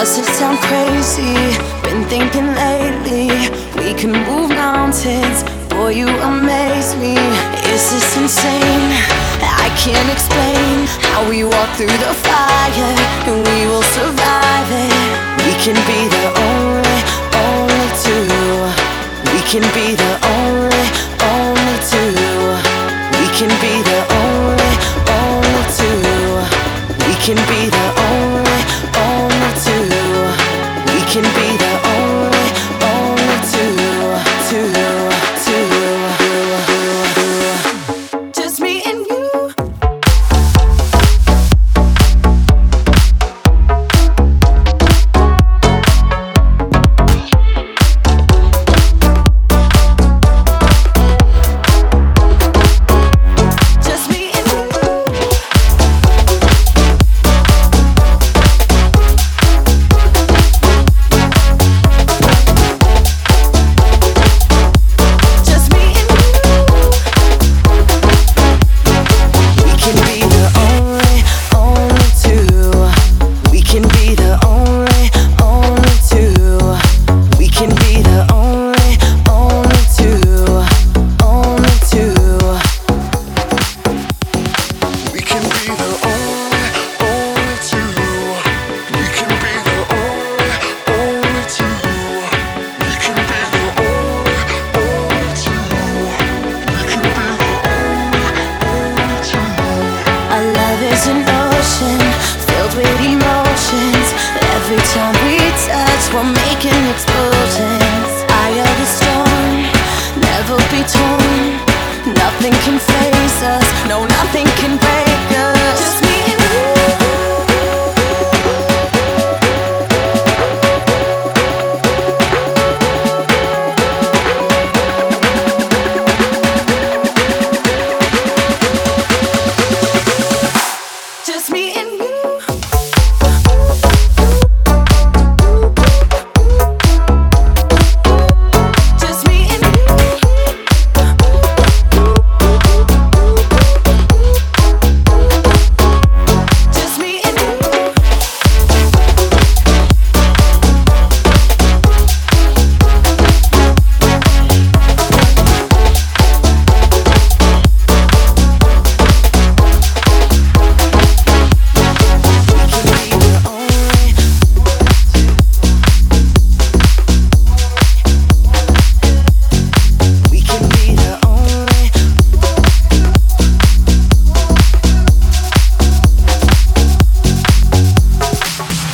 Does it sound crazy? Been thinking lately we can move mountains. Boy, you amaze me. Is this insane? I can't explain how we walk through the fire and we will survive it. We can be the only two. We can be the